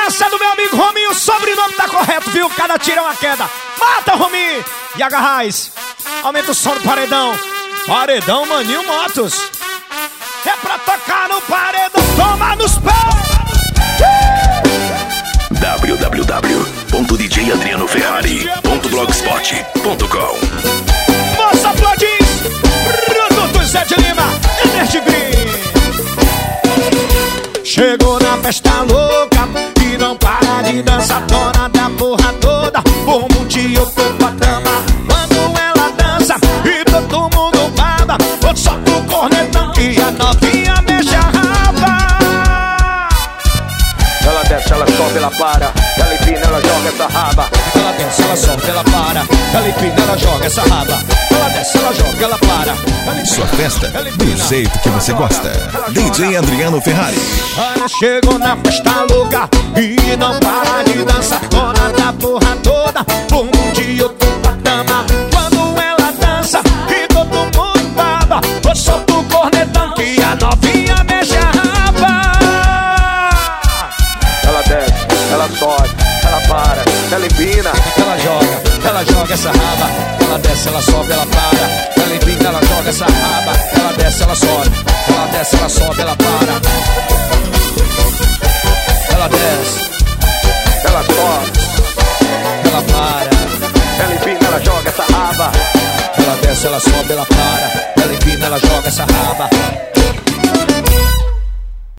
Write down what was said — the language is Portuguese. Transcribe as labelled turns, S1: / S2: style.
S1: Essa é do meu amigo Rominho, o sobrenome tá correto, viu? Cada tiro é uma queda. Mata, Rominho! E Agarrais, aumenta o som do paredão. Paredão Maninho Motos. É pra tocar no paredão, toma nos pés.
S2: www.djadrianoferrari.blogspot.com.
S1: Moça Flodins, produto Zé de Lima, Energy Green. Chegou na festa louca e não para de dançar, dona da porra toda. Por motivo eu tô pra cama. Quando ela dança e todo mundo baba, eu solto o cornetão e a novinha mexe a raba.
S3: Ela desce, ela sobe, ela para. Ela empina, ela joga essa raba.
S1: Ela desce, ela sobe, ela para. Ela empina, ela joga essa raba. Ela desce, ela joga, ela para. Ela
S4: Sua festa do jeito que você gosta. DJ Adriano Ferrari.
S1: Ela chegou na festa louca e não para de dançar, dona da porra toda. Por um dia eu tô pra cama. Quando ela dança e todo mundo baba, eu solto o cornetão que a novinha mexe a raba.
S3: Ela desce, ela sobe, ela para. Ela empina,
S1: Ela joga essa raba. Ela desce, ela sobe, ela para. Ela empina, ela joga essa raba. Ela desce, ela sobe. Ela desce, ela sobe, ela para. Ela desce,
S3: ela sobe,
S1: ela para.
S3: ela empina, ela joga essa raba.
S1: Ela desce, ela sobe, ela para. Ela empina, ela joga essa raba.